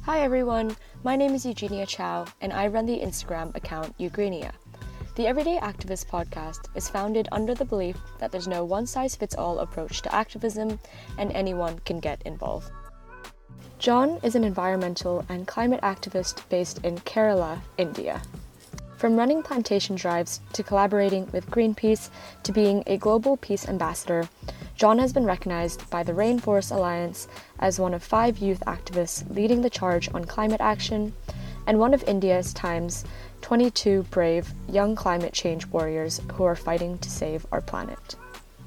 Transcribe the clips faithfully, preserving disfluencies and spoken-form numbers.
Hi everyone, my name is Eugenia Chow and I run the Instagram account Eugenia. The Everyday Activist podcast is founded under the belief that there's no one-size-fits-all approach to activism and anyone can get involved. John is an environmental and climate activist based in Kerala, India. From running plantation drives to collaborating with Greenpeace to being a global peace ambassador, John has been recognized by the Rainforest Alliance as one of five youth activists leading the charge on climate action and one of India's Times twenty-two brave young climate change warriors who are fighting to save our planet.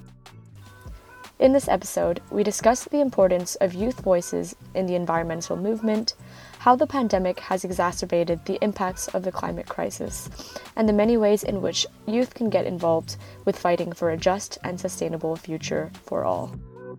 In this episode, we discuss the importance of youth voices in the environmental movement, how the pandemic has exacerbated the impacts of the climate crisis, and the many ways in which youth can get involved with fighting for a just and sustainable future for all.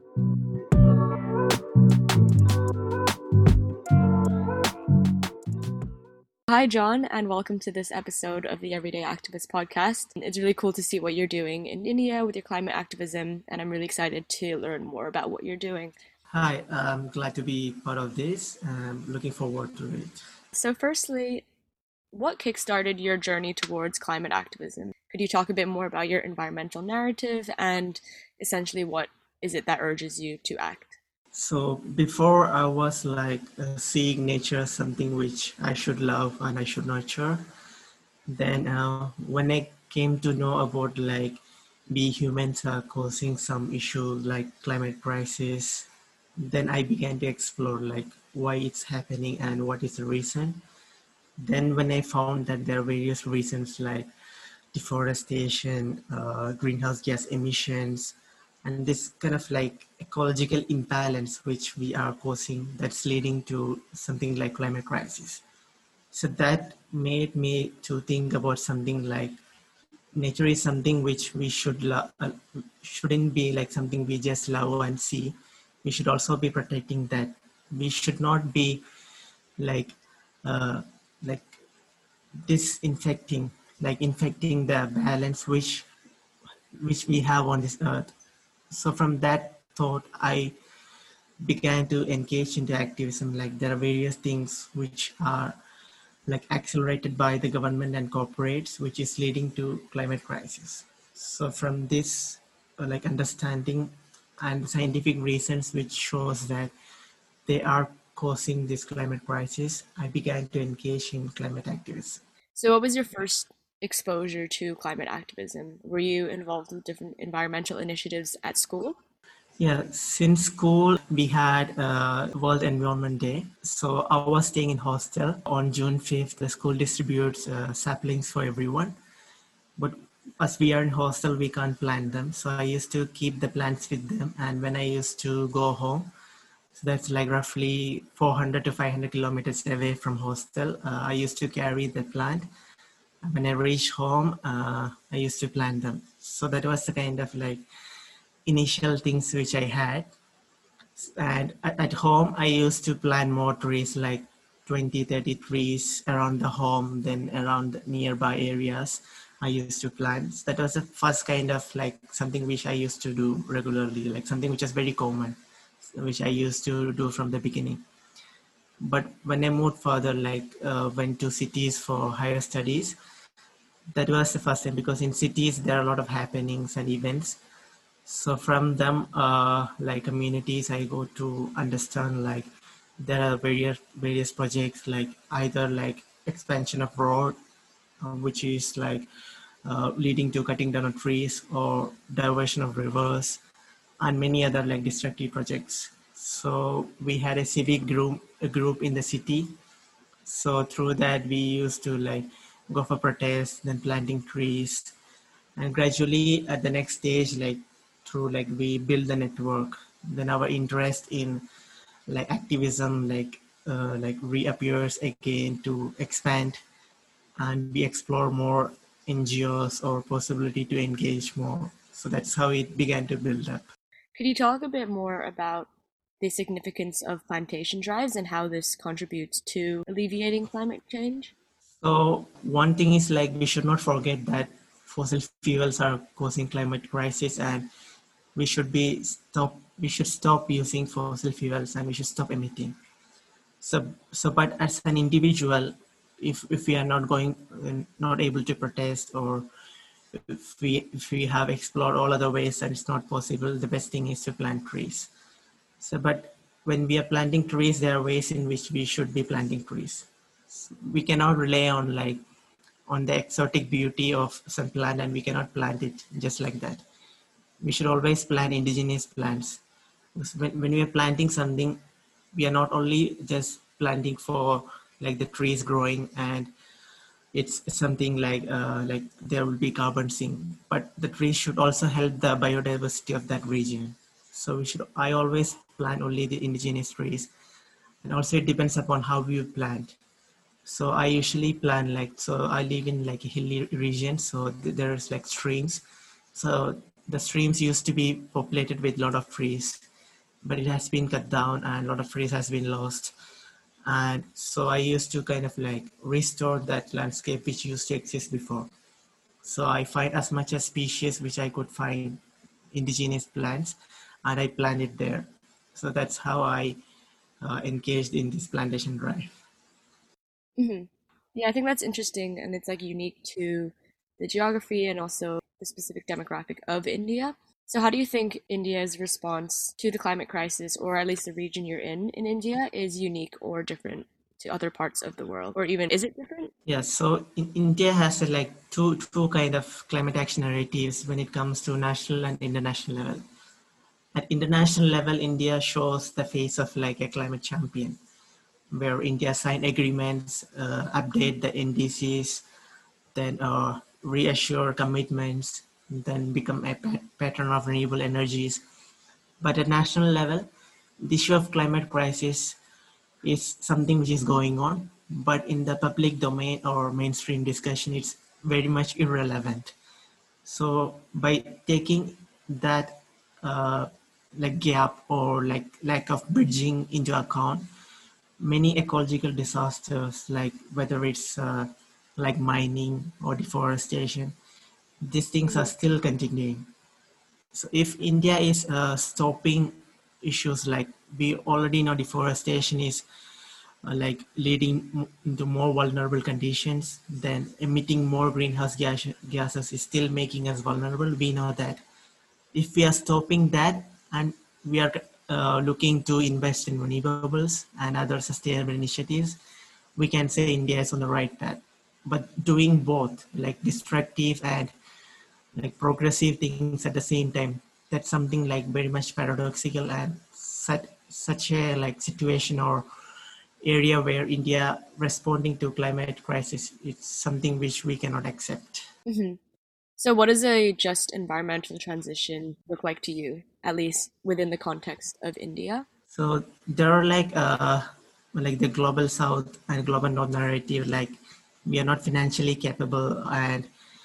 Hi, John, and welcome to this episode of the Everyday Activist podcast. It's really cool to see what you're doing in India with your climate activism, and I'm really excited to learn more about what you're doing. Hi, I'm glad to be part of this. I'm looking forward to it. So firstly, what kickstarted your journey towards climate activism? Could you talk a bit more about your environmental narrative and essentially what is it that urges you to act? So before I was like uh, seeing nature as something which I should love and I should nurture. Then uh, when I came to know about like we humans are causing some issue like climate crisis, then I began to explore like why it's happening and what is the reason. Then when I found that there are various reasons like deforestation, uh, greenhouse gas emissions, and this kind of like ecological imbalance which we are causing that's leading to something like climate crisis. So that made me to think about something like nature is something which we should love, uh, shouldn't be like something we just love and see. We should also be protecting that. We should not be like uh, like disinfecting, like infecting the balance which which we have on this earth. So from that thought, I began to engage into activism. Like there are various things which are like accelerated by the government and corporates, which is leading to climate crisis. So from this uh, like understanding and scientific reasons which shows that they are causing this climate crisis, I began to engage in climate activism. So what was your first exposure to climate activism? Were you involved with different environmental initiatives at school? Yeah, since school we had uh, World Environment Day. So I was staying in hostel. On June fifth, the school distributes uh, saplings for everyone. But as we are in hostel, we can't plant them. So I used to keep the plants with them. And when I used to go home, so that's like roughly four hundred to five hundred kilometers away from hostel, uh, I used to carry the plant. When I reached home, uh, I used to plant them. So that was the kind of like initial things which I had. And at, at home, I used to plant more trees, like twenty, thirty trees around the home, then around the nearby areas. I used to plant. So that was the first kind of like something which I used to do regularly, like something which is very common, which I used to do from the beginning. But when I moved further, like uh, went to cities for higher studies, that was the first time because in cities there are a lot of happenings and events. So from them, uh, like communities, I go to understand like there are various various projects like either like expansion of road, uh, which is like uh, leading to cutting down of trees or diversion of rivers, and many other like destructive projects. So we had a civic group, a group in the city. So through that, we used to like go for protests, then planting trees, and gradually at the next stage, like through like we build the network, then our interest in like activism like uh, like reappears again to expand, and we explore more N G Os or possibility to engage more. So that's how it began to build up. Could you talk a bit more about the significance of plantation drives and how this contributes to alleviating climate change? So one thing is like we should not forget that fossil fuels are causing climate crisis, and we should be stop we should stop using fossil fuels and we should stop emitting. So, so but as an individual, if if we are not going, uh, not able to protest, or if we if we have explored all other ways and it's not possible, the best thing is to plant trees. So, but when we are planting trees, there are ways in which we should be planting trees. We cannot rely on like on the exotic beauty of some plant, and we cannot plant it just like that. We should always plant indigenous plants. Because when, when we are planting something, we are not only just planting for like the trees growing and it's something like uh, like there will be carbon sink, but the trees should also help the biodiversity of that region. So we should, I always plant only the indigenous trees, and also it depends upon how you plant. So I usually plant like, so I live in like a hilly region, so th- there's like streams. So the streams used to be populated with a lot of trees, but it has been cut down and a lot of trees has been lost. And so I used to kind of like restore that landscape which used to exist before. So I find as much as species which I could find indigenous plants, and I plant it there. So that's how I uh, engaged in this plantation drive. Hmm. Yeah, I think that's interesting, and it's like unique to the geography and also the specific demographic of India. So, how do you think India's response to the climate crisis, or at least the region you're in in India, is unique or different to other parts of the world, or even is it different? Yeah, so in, India has uh, like two two kind of climate action narratives when it comes to national and international level. At international level, India shows the face of like a climate champion, where India signed agreements, uh, update the N D Cs, then uh, reassure commitments, then become a pat- pattern of renewable energies. But at national level, the issue of climate crisis is something which is going on, but in the public domain or mainstream discussion, it's very much irrelevant. So by taking that uh, like gap or like lack of bridging into account, many ecological disasters, like whether it's uh, like mining or deforestation, these things are Mhm. still continuing. So if India is uh, stopping issues like, we already know deforestation is uh, like leading m- into more vulnerable conditions, then emitting more greenhouse gas- gases is still making us vulnerable. We know that. If we are stopping that and we are uh, looking to invest in renewables and other sustainable initiatives, we can say India is on the right path. But doing both, like destructive and like progressive things at the same time, that's something like very much paradoxical, and such such a like situation or area where India responding to climate crisis, it's something which we cannot accept. Hmm. So, what does a just environmental transition look like to you, at least within the context of India? So there are like uh like the global south and global north narrative, like we are not financially capable, and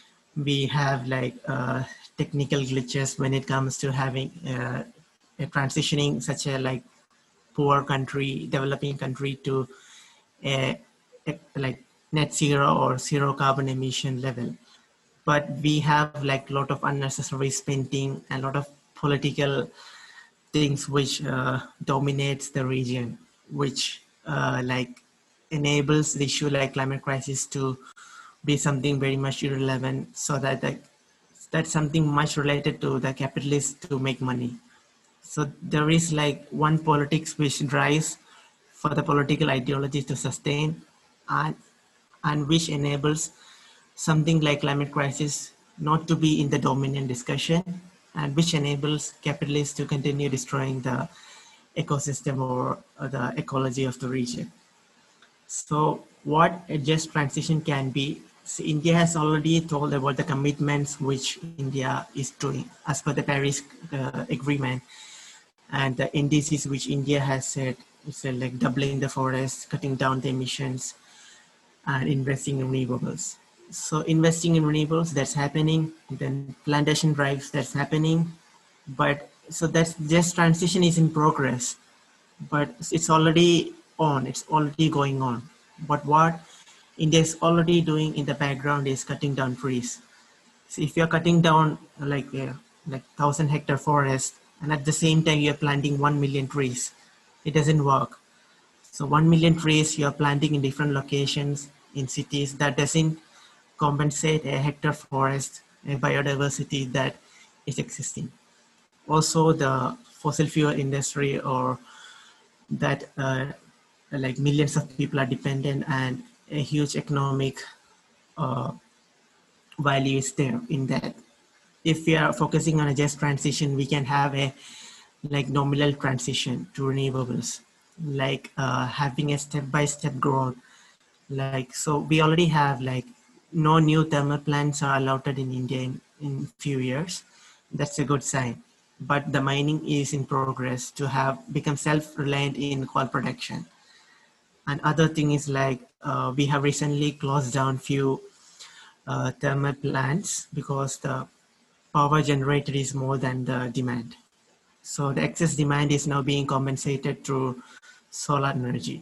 we have like uh, technical glitches when it comes to having uh, a transitioning such a like poor country, developing country, to a, a like net zero or zero carbon emission level. But we have like a lot of unnecessary spending and a lot of political things which uh, dominates the region, which uh, like enables the issue like climate crisis to be something very much irrelevant, so that like, that's something much related to the capitalists to make money. So there is like one politics which drives for the political ideology to sustain, and and which enables something like climate crisis not to be in the dominant discussion, and which enables capitalists to continue destroying the ecosystem or the ecology of the region. So what a just transition can be, so India has already told about the commitments which India is doing as per the Paris uh, Agreement, and the N D Cs which India has said, so like doubling the forest, cutting down the emissions, and investing in renewables. So investing in renewables, that's happening. Then plantation drives, that's happening. But so that's just transition is in progress, but it's already on. It's already going on. But what India is already doing in the background is cutting down trees. So if you're cutting down like uh, like thousand hectare forest, and at the same time you're planting one million trees, it doesn't work. So one million trees you're planting in different locations in cities, that doesn't compensate a hectare forest, a biodiversity that is existing. Also, the fossil fuel industry, or that uh, like millions of people are dependent, and a huge economic uh, value is there in that. If we are focusing on a just transition, we can have a like nominal transition to renewables, like uh, having a step-by-step growth. Like, so we already have like no new thermal plants are allowed in India in, in few years. That's a good sign. But the mining is in progress to have become self-reliant in coal production. And other thing is like uh, we have recently closed down few uh, thermal plants because the power generated is more than the demand. So the excess demand is now being compensated through solar energy.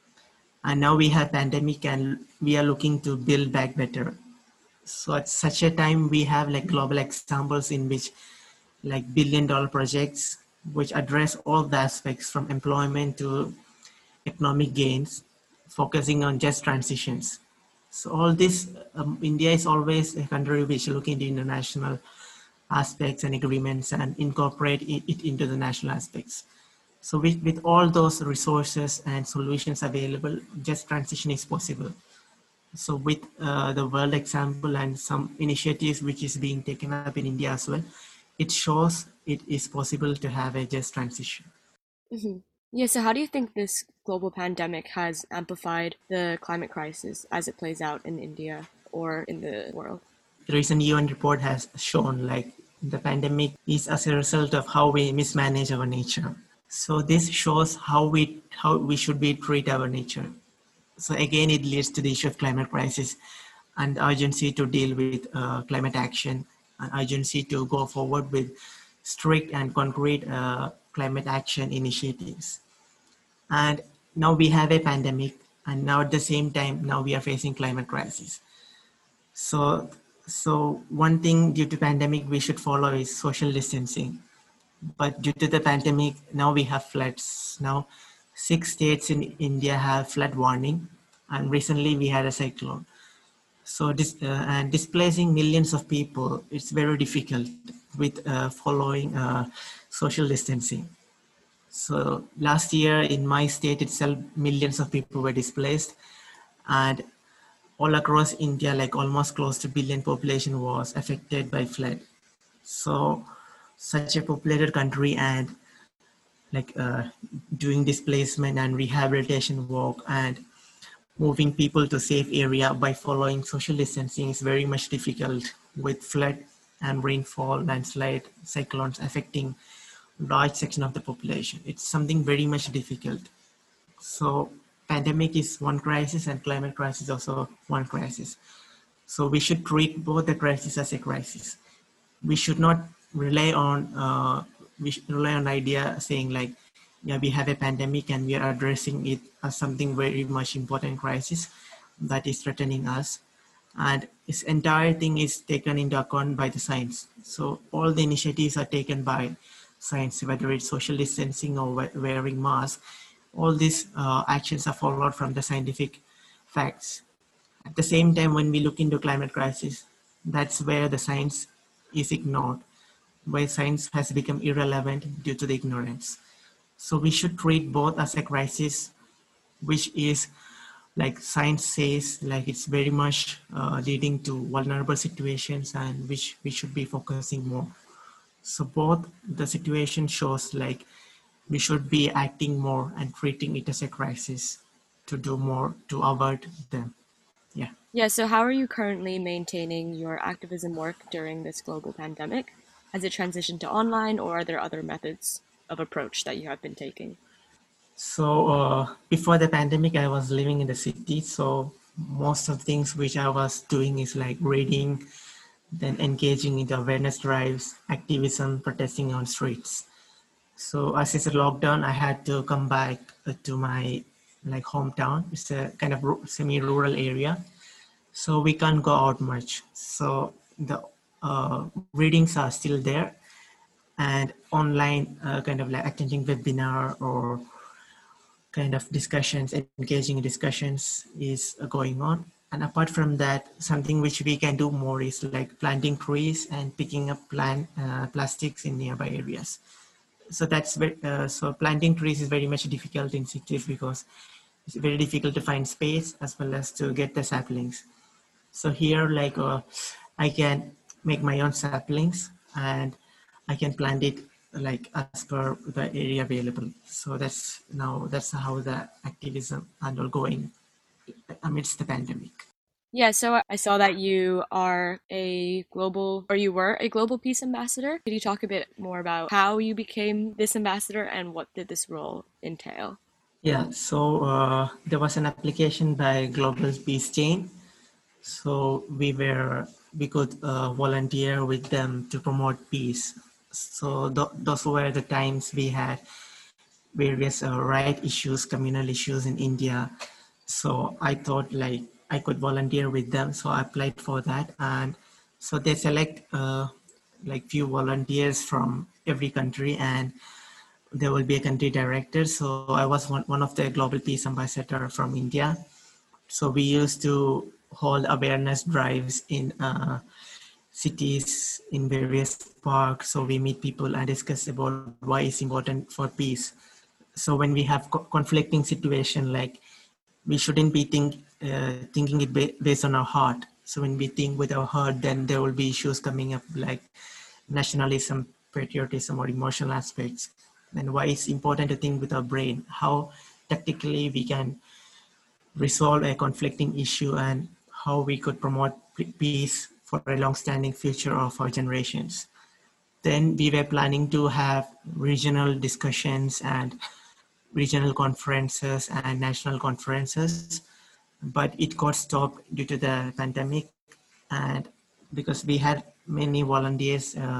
And now we have pandemic and we are looking to build back better. So at such a time, we have like global examples in which like billion dollar projects, which address all the aspects from employment to economic gains, focusing on just transitions. So all this, um, India is always a country which look into international aspects and agreements and incorporate it, it into the national aspects. So with, with all those resources and solutions available, just transition is possible. So with uh, the world example and some initiatives which is being taken up in India as well, it shows it is possible to have a just transition. Hmm. Yeah, so how do you think this global pandemic has amplified the climate crisis as it plays out in India or in the world? The recent U N report has shown like the pandemic is as a result of how we mismanage our nature. So this shows how we how we should be treat our nature. So again, it leads to the issue of climate crisis and urgency to deal with uh, climate action, and urgency to go forward with strict and concrete uh, climate action initiatives. And now we have a pandemic, and now at the same time, now we are facing climate crisis. So, so one thing due to pandemic we should follow is social distancing. But due to the pandemic, now we have floods. Now, six states in India have flood warning, and recently we had a cyclone. So this uh, and displacing millions of people, it's very difficult with uh, following uh, social distancing. So last year in my state itself, millions of people were displaced, and all across India, like almost close to billion population was affected by flood. So such a populated country, and like uh, doing displacement and rehabilitation work and moving people to safe area by following social distancing is very much difficult with flood and rainfall, landslide, cyclones affecting large section of the population. It's something very much difficult. So pandemic is one crisis and climate crisis also one crisis. So we should treat both the crises as a crisis. We should not rely on uh, we should rely on idea saying like, yeah, we have a pandemic and we are addressing it as something very much important crisis that is threatening us, and this entire thing is taken into account by the science. So all the initiatives are taken by science, whether it's social distancing or wearing masks. All these uh, actions are followed from the scientific facts. At the same time, when we look into climate crisis, that's where the science is ignored, where science has become irrelevant due to the ignorance. So we should treat both as a crisis, which is like science says, like it's very much uh, leading to vulnerable situations and which we should be focusing more. So both the situation shows like we should be acting more and treating it as a crisis to do more to avert them. Yeah. Yeah, so how are you currently maintaining your activism work during this global pandemic? Has it transitioned to online, or are there other methods of approach that you have been taking? So uh, before the pandemic, I was living in the city. So most of the things which I was doing is like reading, then engaging in the awareness drives, activism, protesting on streets. So as it's a lockdown, I had to come back uh, to my like hometown. It's a kind of ru- semi-rural area, so we can't go out much. So the uh, readings are still there, and online uh, kind of like attending webinar or kind of discussions, engaging discussions is uh, going on. And apart from that, something which we can do more is like planting trees and picking up plant uh, plastics in nearby areas. So that's very, uh, so planting trees is very much difficult in cities because it's very difficult to find space as well as to get the saplings. So here, like uh, I can make my own saplings and I can plant it like as per the area available. So that's now that's how the activism and all going amidst the pandemic. Yeah, so I saw that you are a global, or you were a global peace ambassador. Could you talk a bit more about how you became this ambassador and what did this role entail? Yeah, so uh, there was an application by Global Peace Chain. So we were we could uh, volunteer with them to promote peace. So th- those were the times we had various uh, right issues, communal issues in India. So I thought like I could volunteer with them. So I applied for that, and so they select uh, like few volunteers from every country, and there will be a country director. So I was one, one of the global peace ambassador from India. So we used to hold awareness drives in uh, cities, in various parks. So we meet people and discuss about why it's important for peace. So when we have co- conflicting situation, like we shouldn't be think, uh, thinking it ba- based on our heart. So when we think with our heart, then there will be issues coming up like nationalism, patriotism, or emotional aspects. And why it's important to think with our brain, how tactically we can resolve a conflicting issue and how we could promote peace for a long-standing future of our generations. Then we were planning to have regional discussions and regional conferences and national conferences, but it got stopped due to the pandemic and because we had many volunteers uh,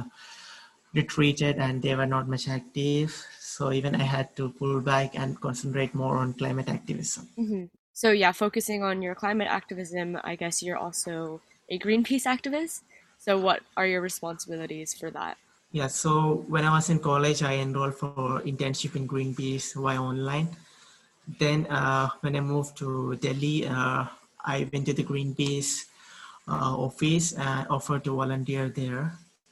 retreated and they were not much active. So even I had to pull back and concentrate more on climate activism. hmm So, yeah, focusing on your climate activism, I guess you're also a Greenpeace activist. So, what are your responsibilities for that? Yeah, so when I was in college, I enrolled for internship in Greenpeace via online. Then uh, when I moved to Delhi, uh, I went to the Greenpeace uh, office and offered to volunteer there.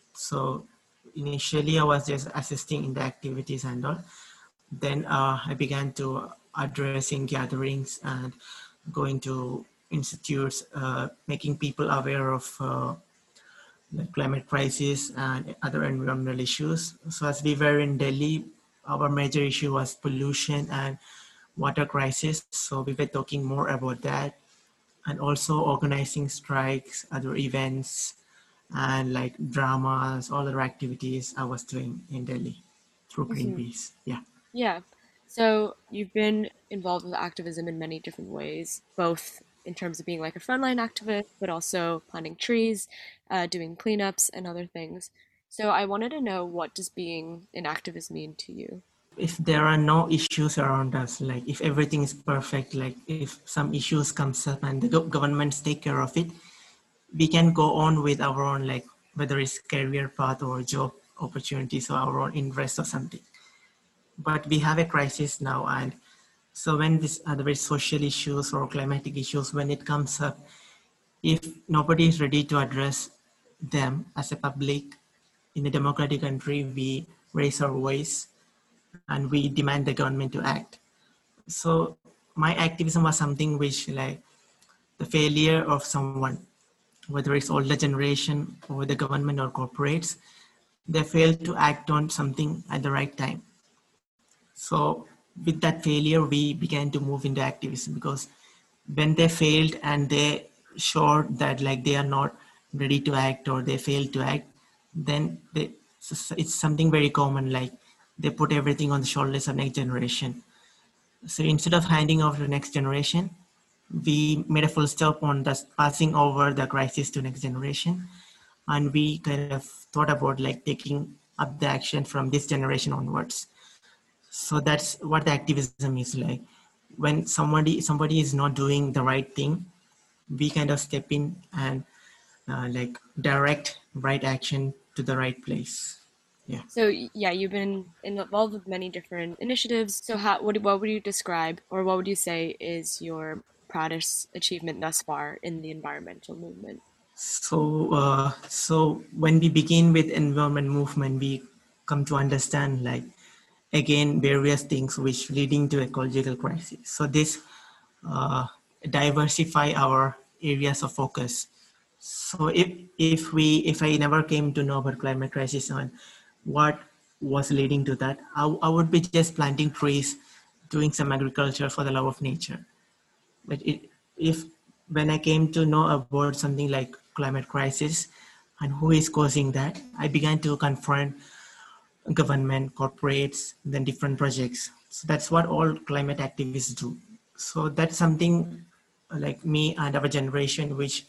So initially I was just assisting in the activities and all. Then uh, I began to addressing gatherings and going to institutes, uh, making people aware of uh, the climate crisis and other environmental issues. So as we were in Delhi, our major issue was pollution and water crisis. So we were talking more about that and also organizing strikes, other events, and like dramas, all other activities I was doing in Delhi through hmm Greenpeace. Yeah. Yeah. So, you've been involved with activism in many different ways, both in terms of being like a frontline activist, but also planting trees, uh, doing cleanups, and other things. So, I wanted to know, what does being an activist mean to you? If there are no issues around us, like if everything is perfect, like if some issues comes up and the go- governments take care of it, we can go on with our own, like whether it's career path or job opportunities or our own interest or something. But we have a crisis now, and so when this other social issues or climatic issues, when it comes up, if nobody is ready to address them as a public in a democratic country, we raise our voice and we demand the government to act. So my activism was something which like the failure of someone, whether it's older generation or the government or corporates, they failed to act on something at the right time. So with that failure, we began to move into activism because when they failed and they showed that like they are not ready to act or they failed to act, then they, it's something very common, like they put everything on the shoulders of next generation. So instead of handing over to the next generation, we made a full stop on just passing over the crisis to next generation. And we kind of thought about like taking up the action from this generation onwards. So that's what the activism is like. When somebody somebody is not doing the right thing, we kind of step in and uh, like direct right action to the right place. Yeah. So y- yeah, you've been involved with many different initiatives. So how what what would you describe or what would you say is your proudest achievement thus far in the environmental movement? So, uh, so when we begin with environment movement, we come to understand like again various things which leading to ecological crisis. So this uh, diversify our areas of focus. So if if we if I never came to know about climate crisis and what was leading to that, I, I would be just planting trees, doing some agriculture for the love of nature. But it, if when I came to know about something like climate crisis and who is causing that, I began to confront government, corporates, then different projects. So that's what all climate activists do. So that's something like me and our generation, which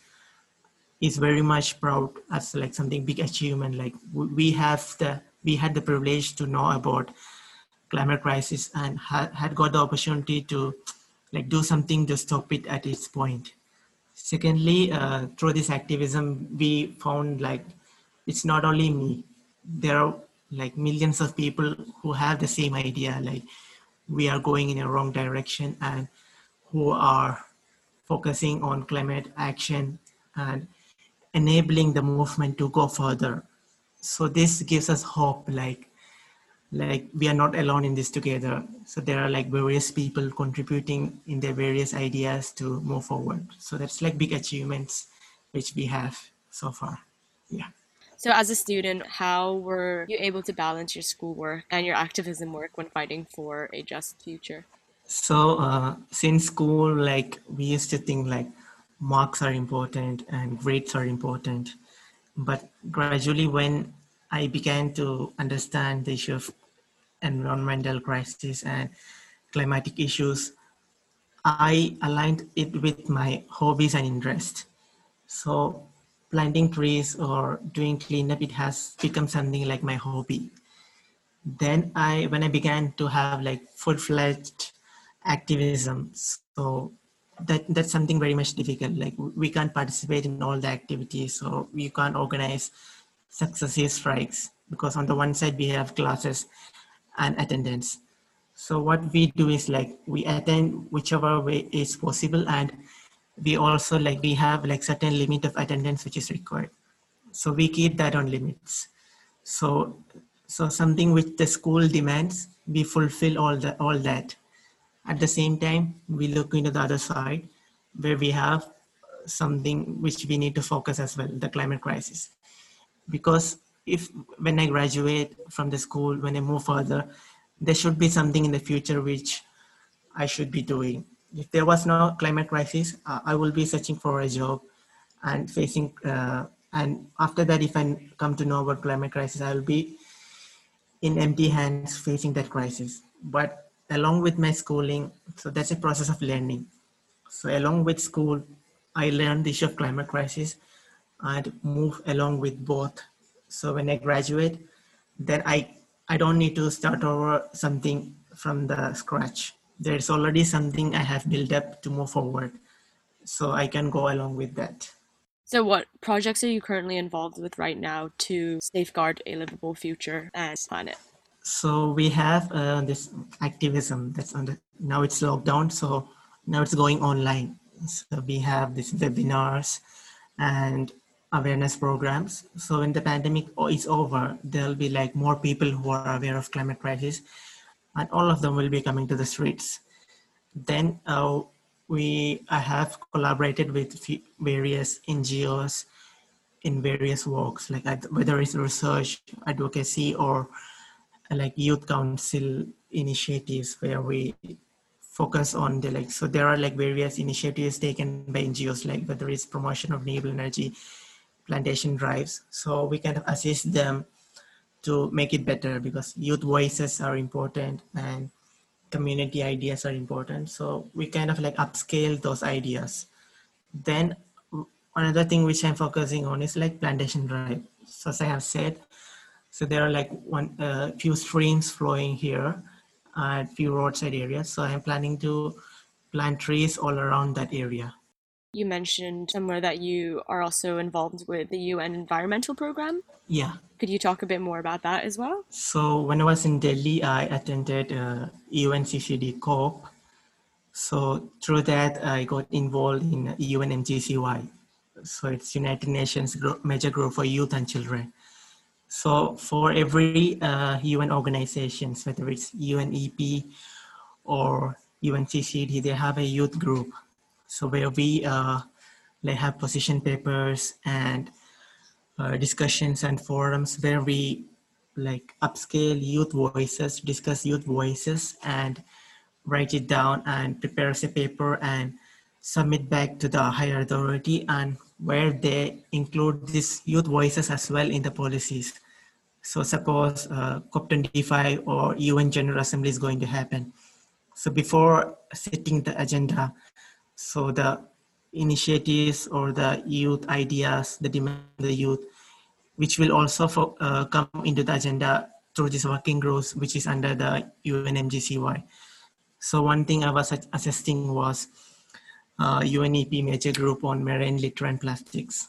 is very much proud as like something big achievement. Like we have the we had the privilege to know about climate crisis and had, had got the opportunity to like do something to stop it at its point. Secondly, uh, through this activism, we found like it's not only me. There are like millions of people who have the same idea, like we are going in a wrong direction and who are focusing on climate action and enabling the movement to go further. So this gives us hope, like like we are not alone in this together. So there are like various people contributing in their various ideas to move forward. So that's like big achievements which we have so far. Yeah. So as a student, how were you able to balance your schoolwork and your activism work when fighting for a just future? So uh, since school, like we used to think like marks are important and grades are important, but gradually when I began to understand the issue of environmental crisis and climatic issues, I aligned it with my hobbies and interests. So planting trees or doing cleanup, it has become something like my hobby. Then I, when I began to have like full-fledged activism, so that that's something very much difficult. Like we can't participate in all the activities, so we can't organize successive strikes because on the one side we have classes and attendance. So what we do is like we attend whichever way is possible, and we also like we have like certain limit of attendance which is required. So we keep that on limits. So so something which the school demands, we fulfill all the all that. At the same time, we look into the other side where we have something which we need to focus as well, the climate crisis. Because if when I graduate from the school, when I move further, there should be something in the future which I should be doing. If there was no climate crisis, uh, I will be searching for a job and facing. Uh, and after that, if I come to know about climate crisis, I will be in empty hands facing that crisis. But along with my schooling, so that's a process of learning. So along with school, I learned the issue of climate crisis and move along with both. So when I graduate, then I I don't need to start over something from the scratch. There's already something I have built up to move forward. So I can go along with that. So what projects are you currently involved with right now to safeguard a livable future and planet? So we have uh, this activism that's on the now it's lockdown. So now it's going online. So we have these webinars and awareness programs. So when the pandemic is over, there'll be like more people who are aware of climate crisis, and all of them will be coming to the streets. Then uh, we I have collaborated with various N G Os in various walks, like whether it's research, advocacy, or uh, like youth council initiatives where we focus on the like so there are like various initiatives taken by N G Os, like whether it's promotion of renewable energy, plantation drives. So we kind of assist them to make it better because youth voices are important and community ideas are important. So we kind of like upscale those ideas. Then another thing which I'm focusing on is like plantation drive. So as I have said, so there are like one uh, few streams flowing here and few roadside areas. So I'm planning to plant trees all around that area. you mentioned somewhere that you are also involved with the U N Environmental Program. Yeah. Could you talk a bit more about that as well? So when I was in Delhi, I attended uh, U N C C D COP. So through that, I got involved in U N M G C Y. So it's United Nations major group for youth and children. So for every uh, U N organizations, whether it's U N E P or U N C C D, they have a youth group. So where we uh, like have position papers and uh, discussions and forums where we like upscale youth voices, discuss youth voices, and write it down and prepares a paper and submit back to the higher authority, and where they include these youth voices as well in the policies. So suppose uh, COP twenty-five or U N General Assembly is going to happen. So before setting the agenda, so the initiatives or the youth ideas, the demand of the youth, which will also fo- uh, come into the agenda through this working groups, which is under the U N M G C Y. So one thing I was assisting was uh, U N E P major group on marine litter and plastics.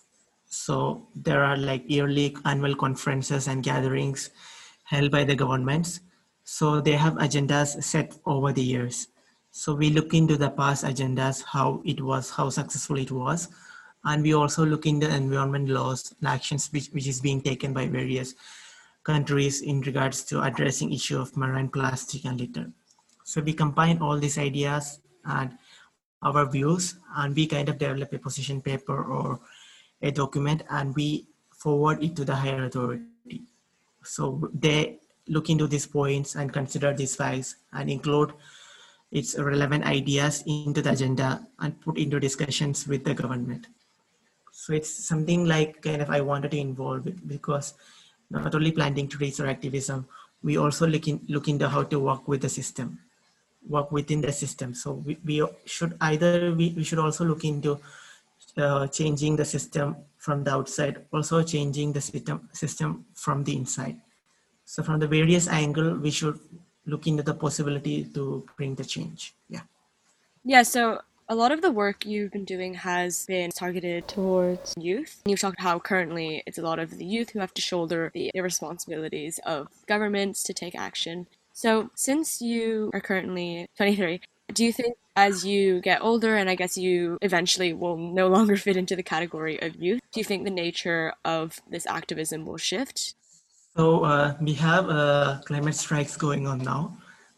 So there are like yearly annual conferences and gatherings held by the governments. So they have agendas set over the years. So we look into the past agendas, how it was, how successful it was. And we also look into environment laws and actions which, which is being taken by various countries in regards to addressing issue of marine plastic and litter. So we combine all these ideas and our views, and we kind of develop a position paper or a document, and we forward it to the higher authority. So they look into these points and consider these facts and include its relevant ideas into the agenda and put into discussions with the government. So it's something like kind of I wanted to involve it, because not only planting trees or activism, we also look, in, look into how to work with the system, work within the system. So we, we should either, we, we should also look into uh, changing the system from the outside, also changing the system, system from the inside. So from the various angle, we should look into the possibility to bring the change. Yeah. Yeah, so a lot of the work you've been doing has been targeted towards youth. You've talked how currently it's a lot of the youth who have to shoulder the responsibilities of governments to take action. So since you are currently twenty-three, do you think as you get older, and I guess you eventually will no longer fit into the category of youth, do you think the nature of this activism will shift? So uh, we have uh, climate strikes going on now.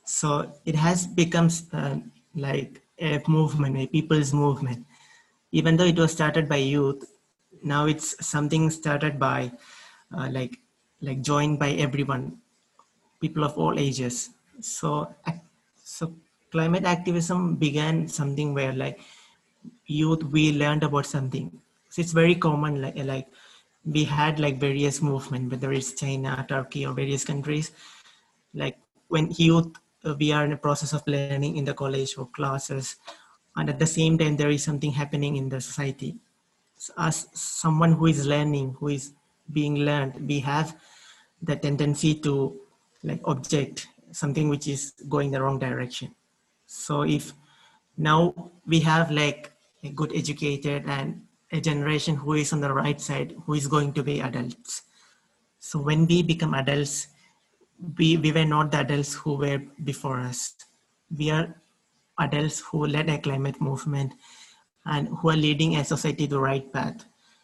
So it has become uh, like a movement, a people's movement. Even though it was started by youth, now it's something started by uh, like like joined by everyone, people of all ages. So so climate activism began something where like youth, we learned about something. So it's very common, like like we had like various movement, whether it's China, Turkey, or various countries. Like when youth, uh, we are in a process of learning in the college or classes, and at the same time there is something happening in the society. So as someone who is learning, who is being learned, we have the tendency to like object something which is going the wrong direction. So if now we have like a good educated and a generation who is on the right side, who is going to be adults. So when we become adults, we, we were not the adults who were before us. We are adults who led a climate movement and who are leading a society to the right path.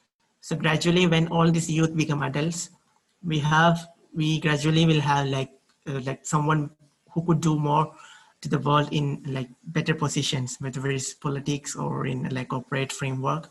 So gradually, when all these youth become adults, we have we gradually will have like uh, like someone who could do more to the world in like better positions, whether it's politics or in like corporate framework.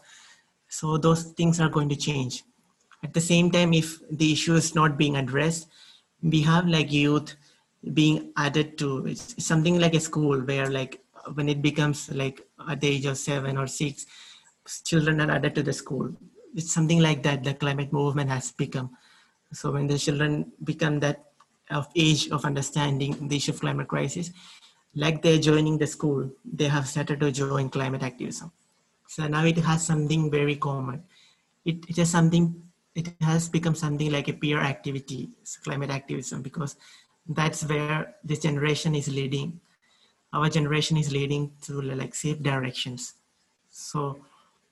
So those things are going to change. At the same time, if the issue is not being addressed, we have like youth being added to it's something like a school where like when it becomes like at the age of seven or six, children are added to the school. It's something like that the climate movement has become. So when the children become that of age of understanding the issue of climate crisis, like they're joining the school, they have started to join climate activism. So now it has something very common. It, it is something, it has become something like a peer activity, climate activism, because that's where this generation is leading. Our generation is leading to like safe directions. So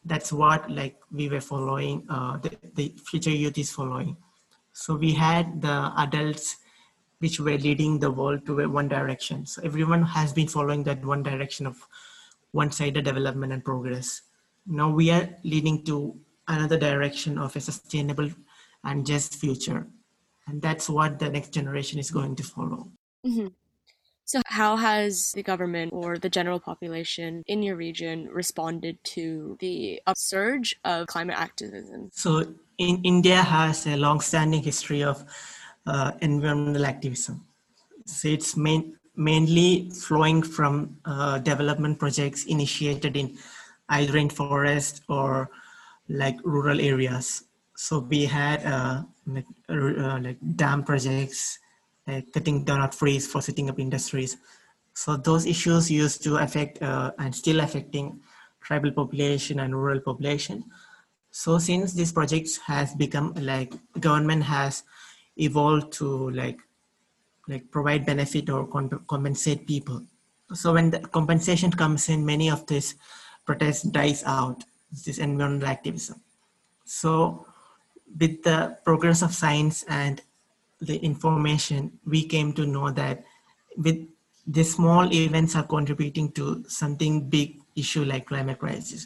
that's what like we were following, uh, the, the future youth is following. So we had the adults which were leading the world to one direction. So everyone has been following that one direction of one-sided development and progress. Now we are leading to another direction of a sustainable and just future. And that's what the next generation is going to follow. Mm-hmm. So, how has the government or the general population in your region responded to the upsurge of climate activism? So, in India has a long-standing history of uh, environmental activism. So, it's main, mainly flowing from uh, development projects initiated in either in forest or like rural areas. So, we had uh, like, uh, like dam projects, like cutting down of trees for setting up industries. So those issues used to affect uh, and still affecting tribal population and rural population. So since these projects has become like government has evolved to like like provide benefit or comp- compensate people. So when the compensation comes in, many of this protest dies out. This environmental activism. So with the progress of science and the information, we came to know that with the small events are contributing to something big issue like climate crisis.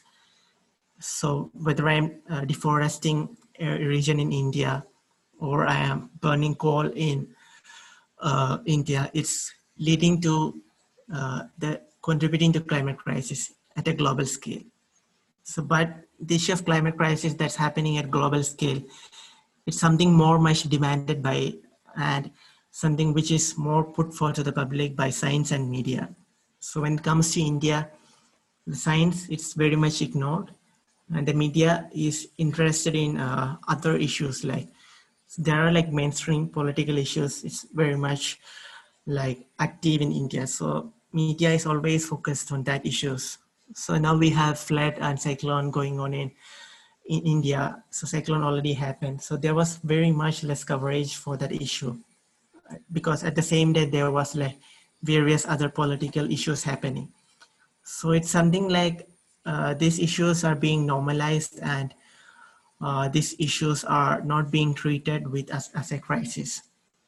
So whether I'm uh, deforesting a region in India or I am burning coal in uh, India, it's leading to uh, the contributing to climate crisis at a global scale. So, but the issue of climate crisis that's happening at global scale, it's something more much demanded by and something which is more put forward to the public by science and media. So when it comes to India, the science it's very much ignored, and the media is interested in uh, other issues like there are like mainstream political issues. It's very much like active in India. So media is always focused on that issues. So now we have flood and cyclone going on in in India. So cyclone already happened. So there was very much less coverage for that issue because at the same day there was like various other political issues happening. So it's something like uh, these issues are being normalized and uh, these issues are not being treated with as, as a crisis.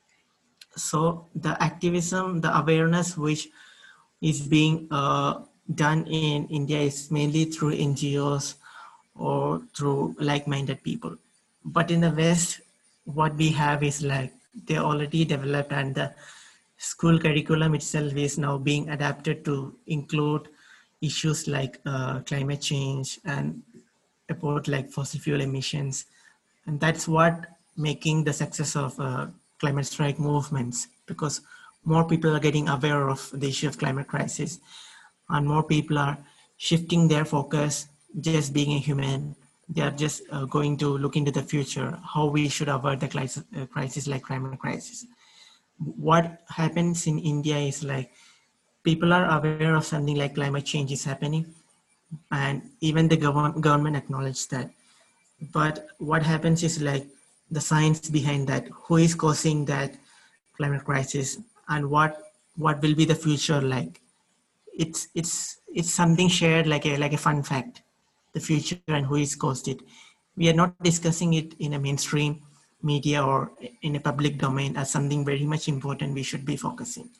So the activism, the awareness which is being uh, done in India is mainly through N G Os or through like-minded people. But in the West, what we have is like they're already developed and the school curriculum itself is now being adapted to include issues like uh, climate change and about like fossil fuel emissions. And that's what making the success of uh, climate strike movements because more people are getting aware of the issue of climate crisis and more people are shifting their focus just being a human. They are just uh, going to look into the future, how we should avoid the crisis, uh, crisis like climate crisis. What happens in India is like people are aware of something like climate change is happening and even the government government acknowledges that. But what happens is like the science behind that, who is causing that climate crisis and what what will be the future like. It's it's it's something shared like a like a fun fact, the future and who is caused it. We are not discussing it in a mainstream media or in a public domain as something very much important we should be focusing.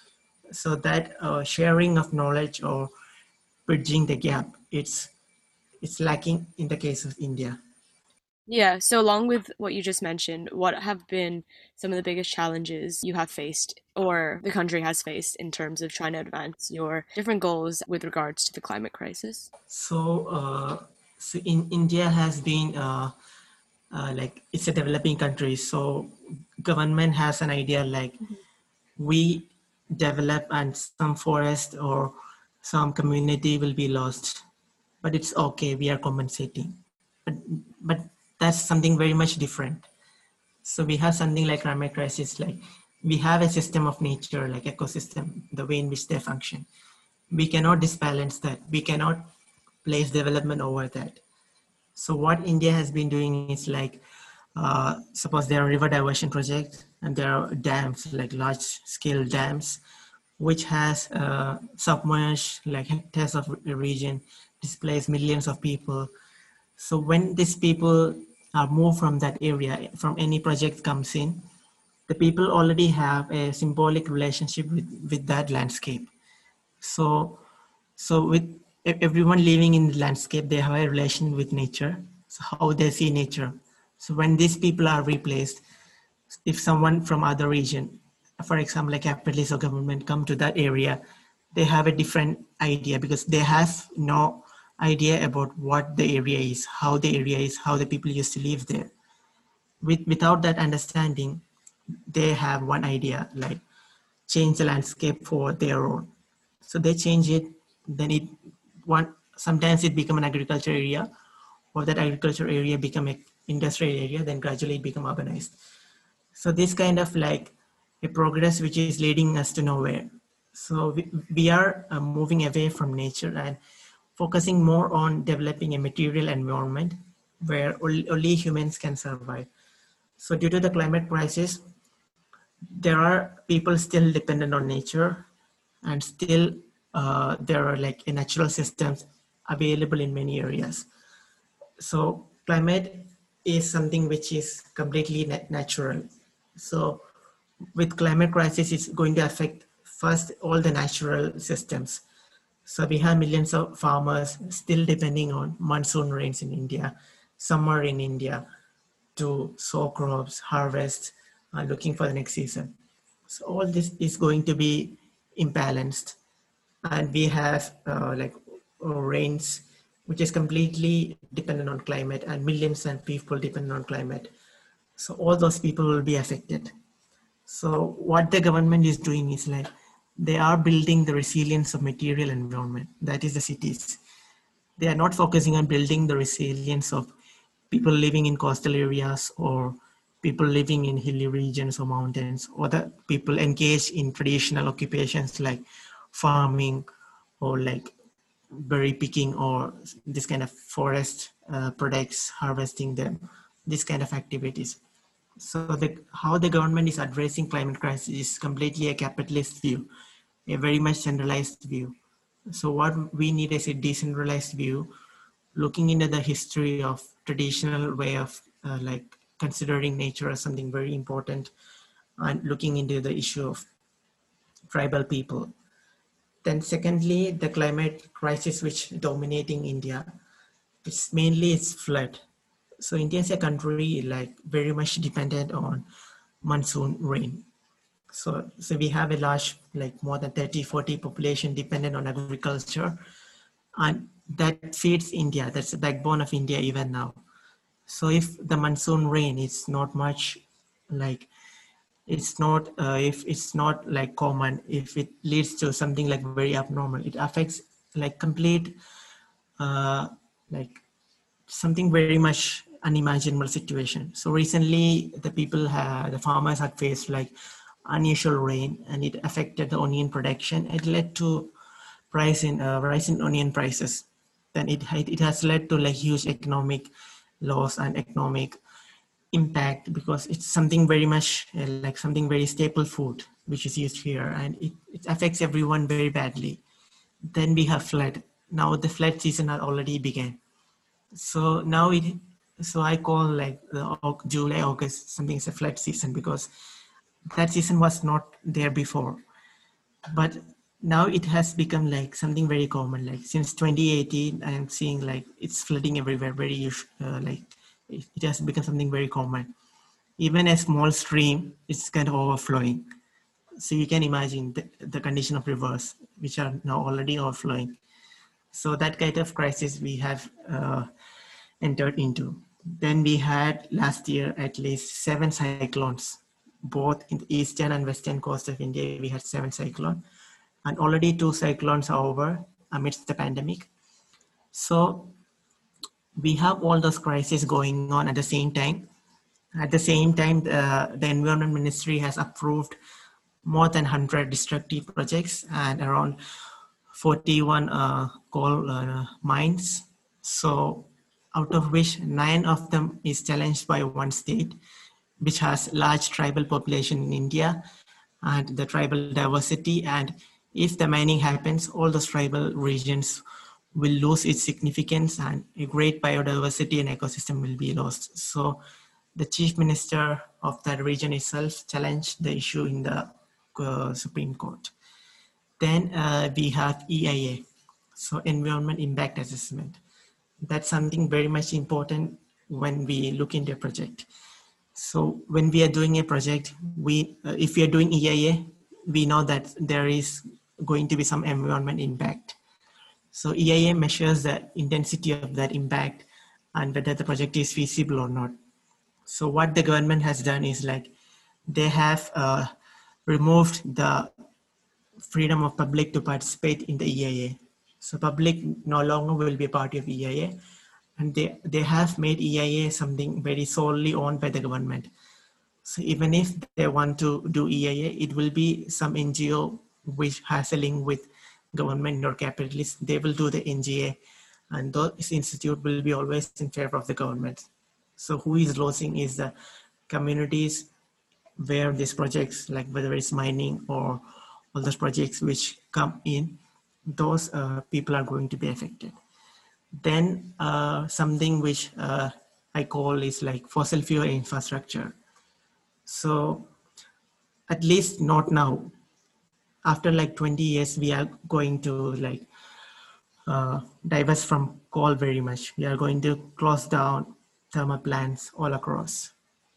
So that uh, sharing of knowledge or bridging the gap, it's it's lacking in the case of India. Yeah, so along with what you just mentioned, what have been some of the biggest challenges you have faced or the country has faced in terms of trying to advance your different goals with regards to the climate crisis? So, uh, so in India has been uh, uh, like it's a developing country. So government has an idea like Mm-hmm. we develop and some forest or some community will be lost, but it's okay. We are compensating, but but that's something very much different. So we have something like climate crisis, like we have a system of nature, like ecosystem, the way in which they function. We cannot disbalance that. We cannot place development over that. So what India has been doing is like, uh, suppose there are river diversion projects and there are dams, like large scale dams, which has uh, submerged like hectares of a region, displaced millions of people. So when these people are moved from that area, from any project comes in, the people already have a symbolic relationship with, with that landscape. So, so with e- everyone living in the landscape, they have a relation with nature. So how they see nature. So when these people are replaced, if someone from other region, for example, like capitalist or government come to that area, they have a different idea because they have no idea about what the area is, how the area is, how the people used to live there. With, without that understanding, they have one idea, like change the landscape for their own. So they change it, then it one sometimes it become an agriculture area, or that agriculture area become an industrial area, then gradually it become urbanized. So this kind of like a progress which is leading us to nowhere. So we, we are uh, moving away from nature and focusing more on developing a material environment where only, only humans can survive. So due to the climate crisis, there are people still dependent on nature, and still uh, there are like natural systems available in many areas. So climate is something which is completely nat- natural. So with climate crisis, it's going to affect first all the natural systems. So we have millions of farmers still depending on monsoon rains in India, summer in India, to sow crops, harvest, uh, looking for the next season. So all this is going to be imbalanced, and we have uh, like uh, rains, which is completely dependent on climate, and millions of people dependent on climate. So all those people will be affected. So what the government is doing is like they are building the resilience of material environment. That is the cities. They are not focusing on building the resilience of people living in coastal areas, or people living in hilly regions or mountains, or the people engaged in traditional occupations like farming, or like berry picking, or this kind of forest uh, products, harvesting them, this kind of activities. So the, how the government is addressing climate crisis is completely a capitalist view, a very much centralized view. So what we need is a decentralized view, looking into the history of traditional way of uh, like considering nature as something very important, and looking into the issue of tribal people. Then secondly, the climate crisis which dominating India, it's mainly it's flood. So India is a country like very much dependent on monsoon rain. So, so we have a large, like more than thirty, forty population dependent on agriculture, and that feeds India. That's the backbone of India even now. So if the monsoon rain is not much, like it's not, uh, if it's not like common, if it leads to something like very abnormal, it affects like complete, uh, like something very much unimaginable situation. So recently the people had, the farmers had faced like unusual rain, and it affected the onion production. It led to price in uh, rise in onion prices. Then it, it has led to like huge economic loss and economic impact, because it's something very much uh, like something very staple food which is used here, and it, it affects everyone very badly. Then we have flood. Now the flood season had already began. So now it, so I call like the July, August, something is a flood season, because that season was not there before. But now it has become like something very common. Like since twenty eighteen, I am seeing like it's flooding everywhere. Very uh, like it, it has become something very common. Even a small stream is kind of overflowing. So you can imagine the, the condition of rivers, which are now already overflowing. So that kind of crisis we have uh, entered into. Then we had last year at least seven cyclones, both in the eastern and western coast of India. We had seven cyclones, and already two cyclones are over amidst the pandemic. So we have all those crises going on at the same time. At the same time, uh, the Environment Ministry has approved more than one hundred destructive projects and around forty-one uh, coal uh, mines. So out of which nine of them is challenged by one state, which has large tribal population in India and the tribal diversity. And if the mining happens, all those tribal regions will lose its significance and a great biodiversity and ecosystem will be lost. So the chief minister of that region itself challenged the issue in the uh, Supreme Court. Then uh, we have E I A, so Environment Impact Assessment. That's something very much important when we look into a project. So when we are doing a project, we uh, if we are doing E I A, we know that there is going to be some environment impact. So E I A measures the intensity of that impact and whether the project is feasible or not. So what the government has done is like they have uh, removed the freedom of public to participate in the E I A. So public no longer will be a part of E I A, and they, they have made E I A something very solely owned by the government. So even if they want to do E I A, it will be some N G O which has a link with government or capitalists. They will do the N G A, and those institute will be always in favor of the government. So who is losing is the communities where these projects, like whether it's mining or all those projects which come in, those uh, people are going to be affected. Then uh, something which uh, I call is like fossil fuel infrastructure. So at least not now. After like twenty years, we are going to like uh, divest from coal very much. We are going to close down thermal plants all across.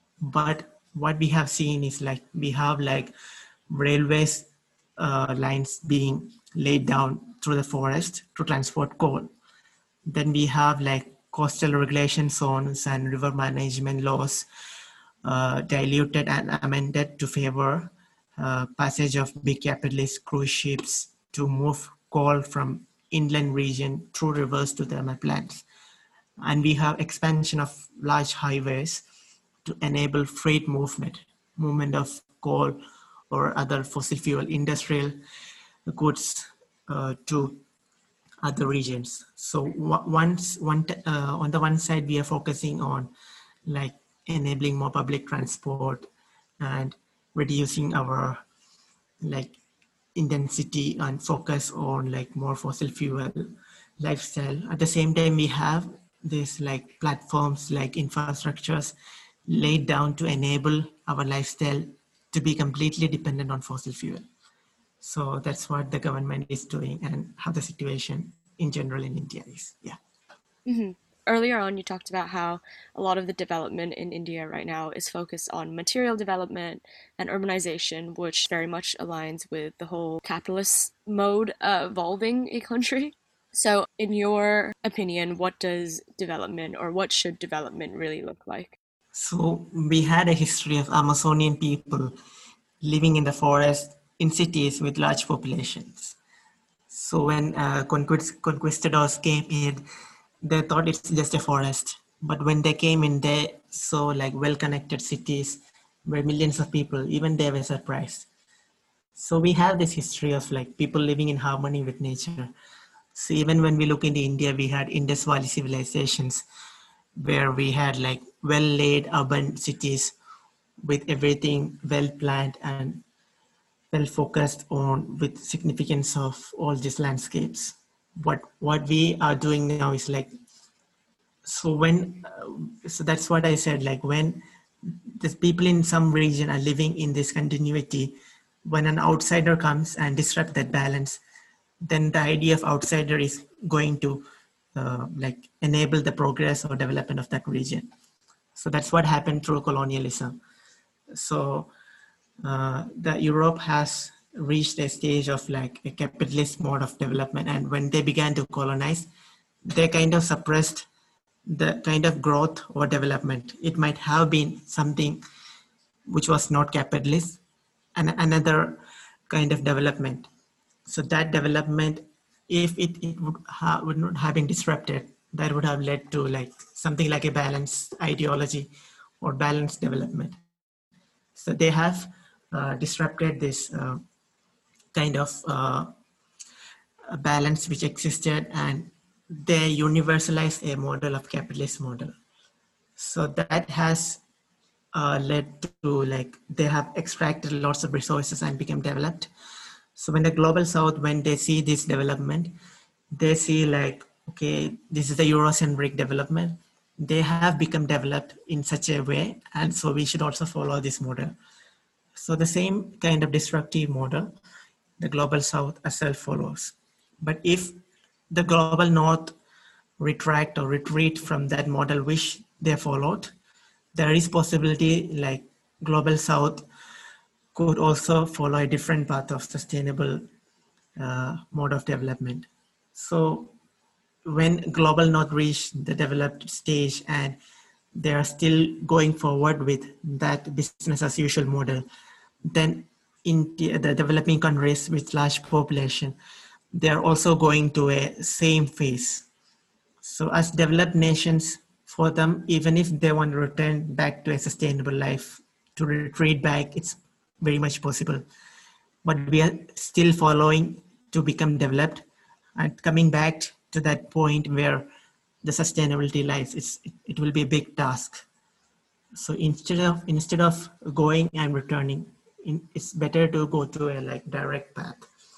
But what we have seen is like we have like railways uh, lines being laid down through the forest to transport coal. Then we have like coastal regulation zones and river management laws uh, diluted and amended to favor uh, passage of big capitalist cruise ships to move coal from inland region through rivers to thermal plants. And we have expansion of large highways to enable freight movement, movement of coal or other fossil fuel industrial goods uh, to other regions. So once one uh, on the one side we are focusing on like enabling more public transport and reducing our like intensity and focus on like more fossil fuel lifestyle. At the same time, we have this like platforms like infrastructures laid down to enable our lifestyle to be completely dependent on fossil fuel. So that's what the government is doing and how the situation in general in India is. Yeah. Mm-hmm. Earlier on, you talked about how a lot of the development in India right now is focused on material development and urbanization, which very much aligns with the whole capitalist mode uh, evolving a country. So, in your opinion, what does development or what should development really look like? So, we had a history of Amazonian people living in the forest in cities with large populations. So, when uh, conquist- conquistadors came in, they thought it's just a forest. But when they came in, they saw like well-connected cities where millions of people, even they were surprised. So we have this history of like people living in harmony with nature. So even when we look into India, we had Indus Valley civilizations where we had like well-laid urban cities with everything well-planned and well-focused on with significance of all these landscapes. What what we are doing now is like, so when, uh, so that's what I said, like when the people in some region are living in this continuity, when an outsider comes and disrupt that balance, then the idea of outsider is going to uh, like enable the progress or development of that region. So that's what happened through colonialism. So uh, the Europe has reached a stage of like a capitalist mode of development, and when they began to colonize, they kind of suppressed the kind of growth or development. It might have been something which was not capitalist and another kind of development. So that development, if it, it would, ha- would not have been disrupted, that would have led to like something like a balanced ideology or balanced development. So they have uh, disrupted this uh, kind of uh, balance which existed, and they universalized a model of capitalist model. So that has uh, led to like they have extracted lots of resources and become developed. So when the global south, when they see this development, they see like okay, this is the Eurocentric development. They have become developed in such a way, and so we should also follow this model. So the same kind of disruptive model, the global south as well follows. But if the global north retract or retreat from that model which they followed, there is possibility like global south could also follow a different path of sustainable uh, mode of development. So when global north reach the developed stage and they are still going forward with that business as usual model, then in the developing countries with large population, they are also going to a same phase. So as developed nations, for them, even if they want to return back to a sustainable life, to retreat back, it's very much possible. But we are still following to become developed and coming back to that point where the sustainability lies. It's, it will be a big task. So instead of instead of going and returning, in, it's better to go to a like direct path.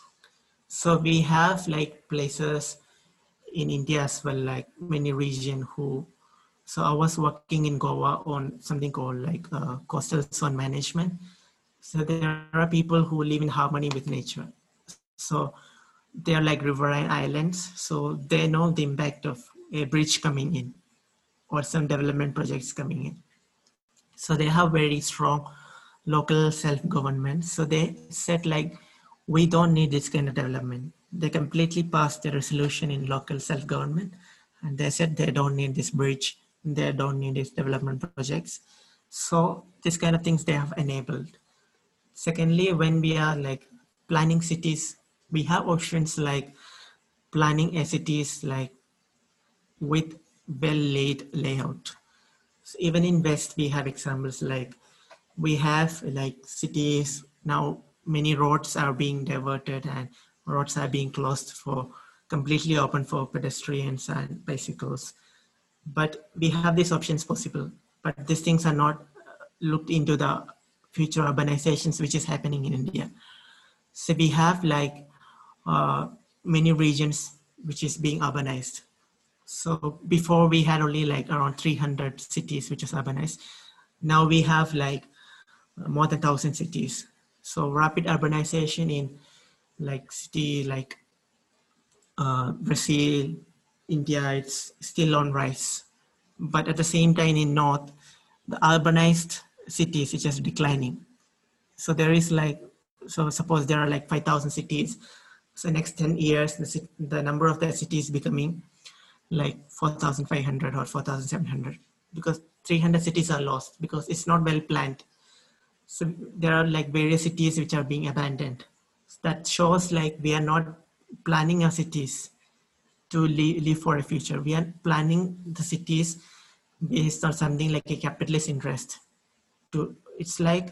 So we have like places in India as well, like many region who. So I was working in Goa on something called like uh, coastal zone management. So there are people who live in harmony with nature. So they are like riverine islands. So they know the impact of a bridge coming in or some development projects coming in. So they have very strong local self-government. So they said like, we don't need this kind of development. They completely passed the resolution in local self-government. And they said they don't need this bridge. They don't need these development projects. So this kind of things they have enabled. Secondly, when we are like planning cities, we have options like planning a cities like with well laid layout. So even in West, we have examples like we have like cities now, many roads are being diverted and roads are being closed for completely open for pedestrians and bicycles. But we have these options possible, but these things are not looked into the future urbanizations which is happening in India. So we have like uh, many regions which is being urbanized. So before we had only like around three hundred cities which is urbanized. Now we have like more than one thousand cities. So rapid urbanization in like city like uh, Brazil, India, it's still on rise. But at the same time in North, the urbanized cities is just declining. So there is like, so suppose there are like five thousand cities. So next ten years, the, the number of the cities becoming like four thousand five hundred or four thousand seven hundred because three hundred cities are lost because it's not well planned. So there are like various cities which are being abandoned. That shows like we are not planning our cities to live, live for a future. We are planning the cities based on something like a capitalist interest. To it's like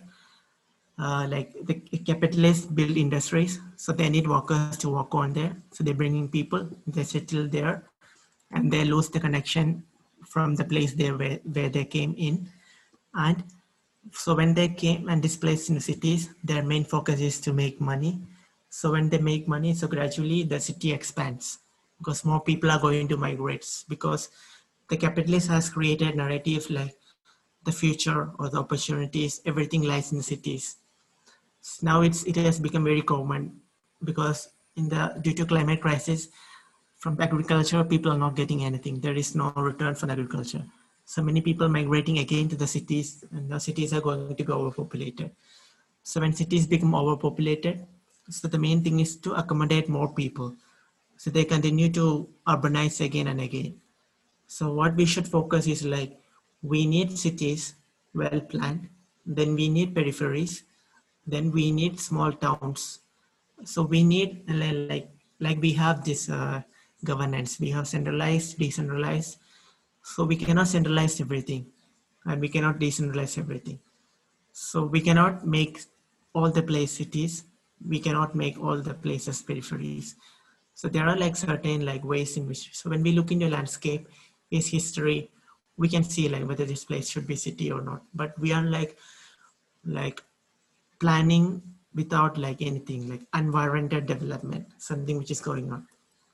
uh, like the capitalists build industries, so they need workers to work on there. So they're bringing people, they settle there, and they lose the connection from the place there where, where they came in. And so when they came and displaced in the cities, their main focus is to make money. So when they make money, so gradually the city expands because more people are going to migrate because the capitalist has created narrative like the future or the opportunities, everything lies in the cities. Now it's it has become very common because in the due to climate crisis, from agriculture, people are not getting anything. There is no return from agriculture. So many people migrating again to the cities, and the cities are going to go overpopulated. So when cities become overpopulated, so the main thing is to accommodate more people. So they continue to urbanize again and again. So what we should focus is like, we need cities well planned, then we need peripheries, then we need small towns. So we need like, like we have this uh, governance, we have centralized, decentralized. So we cannot centralize everything and we cannot decentralize everything. So we cannot make all the place cities. We cannot make all the places peripheries. So there are like certain like ways in which, so when we look into landscape, its history, we can see like whether this place should be city or not. But we are like, like planning without like anything, like unwarranted development, something which is going on.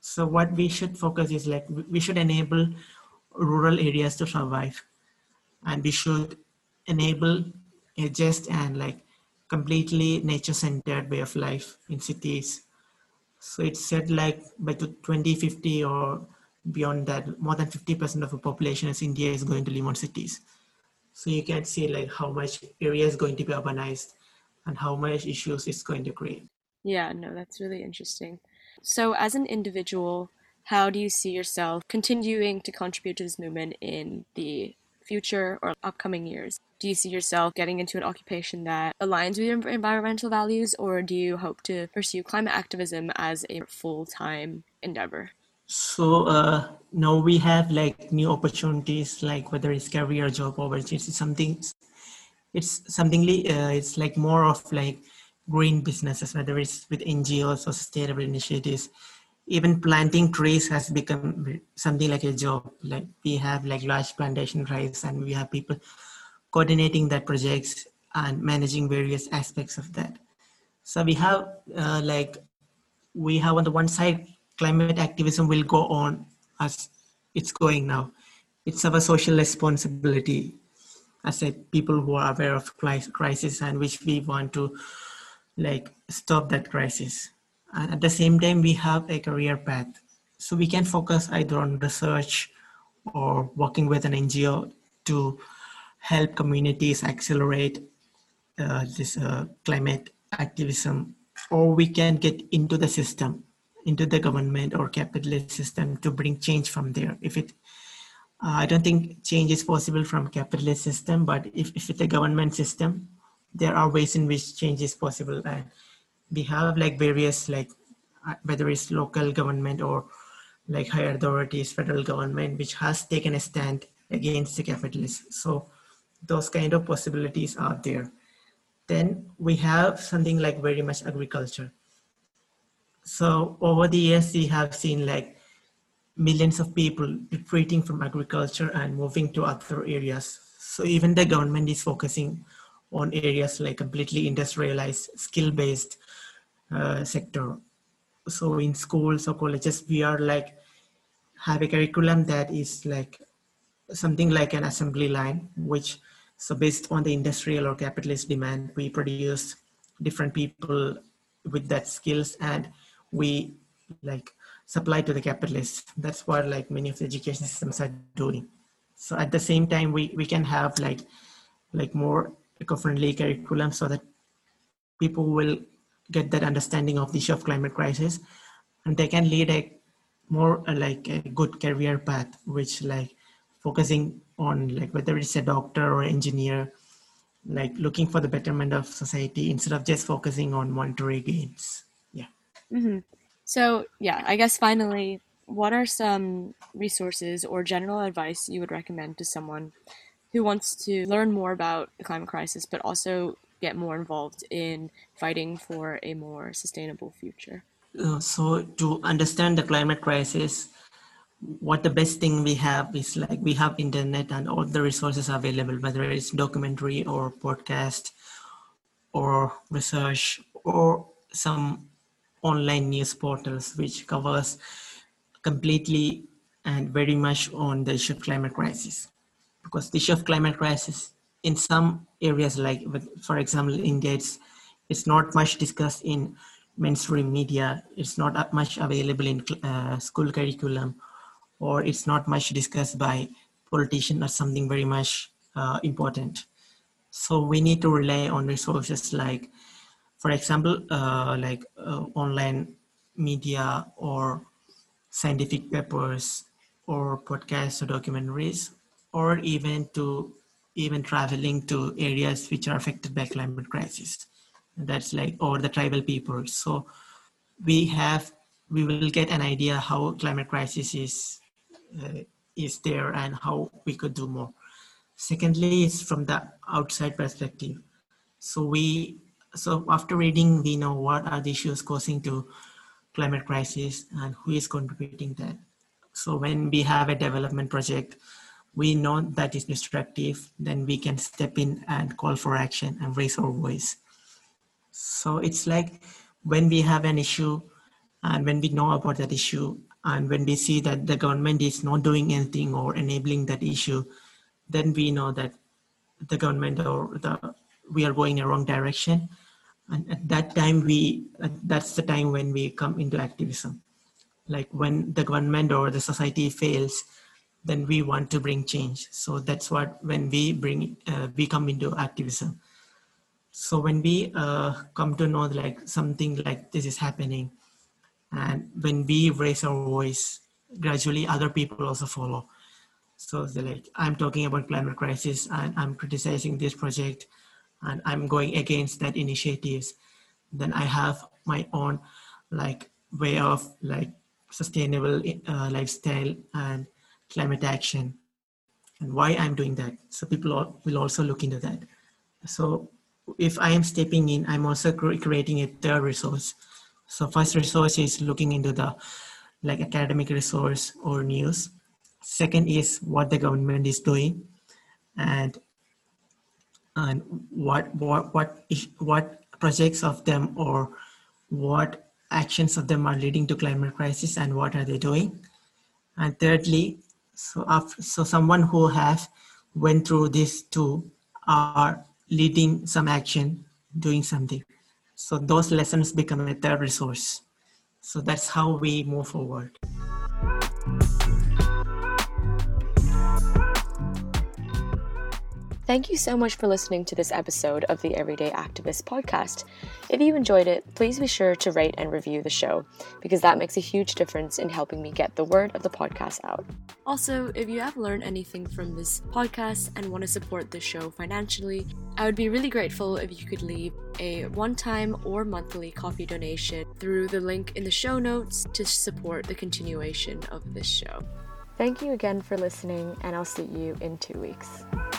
So what we should focus is like we should enable rural areas to survive, and we should enable a just and like completely nature-centered way of life in cities. So it's said like by twenty fifty or beyond that, more than fifty percent of the population in India is going to live on cities. So you can see like how much area is going to be urbanized and how much issues it's going to create. Yeah, no, that's really interesting. So, as an individual, how do you see yourself continuing to contribute to this movement in the future or upcoming years? Do you see yourself getting into an occupation that aligns with your environmental values, or do you hope to pursue climate activism as a full time endeavor? So uh, now we have like new opportunities, like whether it's career or job opportunities. It's something, it's something. Uh, it's like more of like green businesses, whether it's with N G Os or sustainable initiatives. Even planting trees has become something like a job. Like we have like large plantation drives, and we have people coordinating that projects and managing various aspects of that. So we have uh, like we have on the one side climate activism will go on as it's going now. It's our social responsibility as a people who are aware of crisis and which we want to like stop that crisis. And at the same time, we have a career path. So we can focus either on research or working with an N G O to help communities accelerate uh, this uh, climate activism, or we can get into the system, into the government or capitalist system to bring change from there. If it, uh, I don't think change is possible from capitalist system, but if, if it's a government system, there are ways in which change is possible. And we have like various like uh, whether it's local government or like higher authorities, federal government, which has taken a stand against the capitalists. So those kind of possibilities are there. Then we have something like very much agriculture. So over the years, we have seen like millions of people retreating from agriculture and moving to other areas. So even the government is focusing on areas like completely industrialized, skill-based uh, sector. So in schools or colleges, we are like have a curriculum that is like something like an assembly line, which so based on the industrial or capitalist demand, we produce different people with that skills and we like supply to the capitalists. That's what like many of the education systems are doing. So at the same time, we, we can have like like more eco-friendly curriculum so that people will get that understanding of the issue of climate crisis and they can lead a more uh, like a good career path, which like focusing on like whether it's a doctor or engineer, like looking for the betterment of society instead of just focusing on monetary gains. Yeah. Mm-hmm. So, yeah, I guess finally, what are some resources or general advice you would recommend to someone who wants to learn more about the climate crisis, but also get more involved in fighting for a more sustainable future? Uh, so to understand the climate crisis, what the best thing we have is like we have internet and all the resources available, whether it's documentary or podcast or research or some online news portals which covers completely and very much on the issue of climate crisis. Because the issue of climate crisis in some areas like for example India, it's it's not much discussed in mainstream media, it's not much available in uh, school curriculum, or it's not much discussed by politicians or something very much uh, important. So we need to rely on resources like, for example, uh, like uh, online media or scientific papers or podcasts or documentaries, or even to even traveling to areas which are affected by climate crisis. That's like, or the tribal people. So we have, we will get an idea how climate crisis is uh, is there and how we could do more. Secondly, it's from the outside perspective. So we, so after reading, we know what are the issues causing to climate crisis and who is contributing that. So when we have a development project, we know that is destructive, then we can step in and call for action and raise our voice. So it's like when we have an issue and when we know about that issue And when we see that the government is not doing anything or enabling that issue, then we know that the government or the we are going in the wrong direction. And at that time, we uh, that's the time when we come into activism. Like when the government or the society fails, then we want to bring change. So that's what when we bring uh, we come into activism. So when we uh, come to know like something like this is happening, and when we raise our voice, gradually other people also follow. So they're like, I'm talking about climate crisis and I'm criticizing this project and I'm going against that initiatives. Then I have my own like way of like sustainable uh, lifestyle and climate action and why I'm doing that. So people will also look into that. So if I am stepping in, I'm also creating a third resource. So first resource is looking into the like academic resource or news. Second is what the government is doing, and and what what what is, what projects of them or what actions of them are leading to climate crisis and what are they doing. And thirdly, so after, so someone who has went through these two are leading some action, doing something. So those lessons become a third resource. So that's how we move forward. Thank you so much for listening to this episode of the Everyday Activist podcast. If you enjoyed it, please be sure to rate and review the show, because that makes a huge difference in helping me get the word of the podcast out. Also, if you have learned anything from this podcast and want to support the show financially, I would be really grateful if you could leave a one-time or monthly coffee donation through the link in the show notes to support the continuation of this show. Thank you again for listening, and I'll see you in two weeks.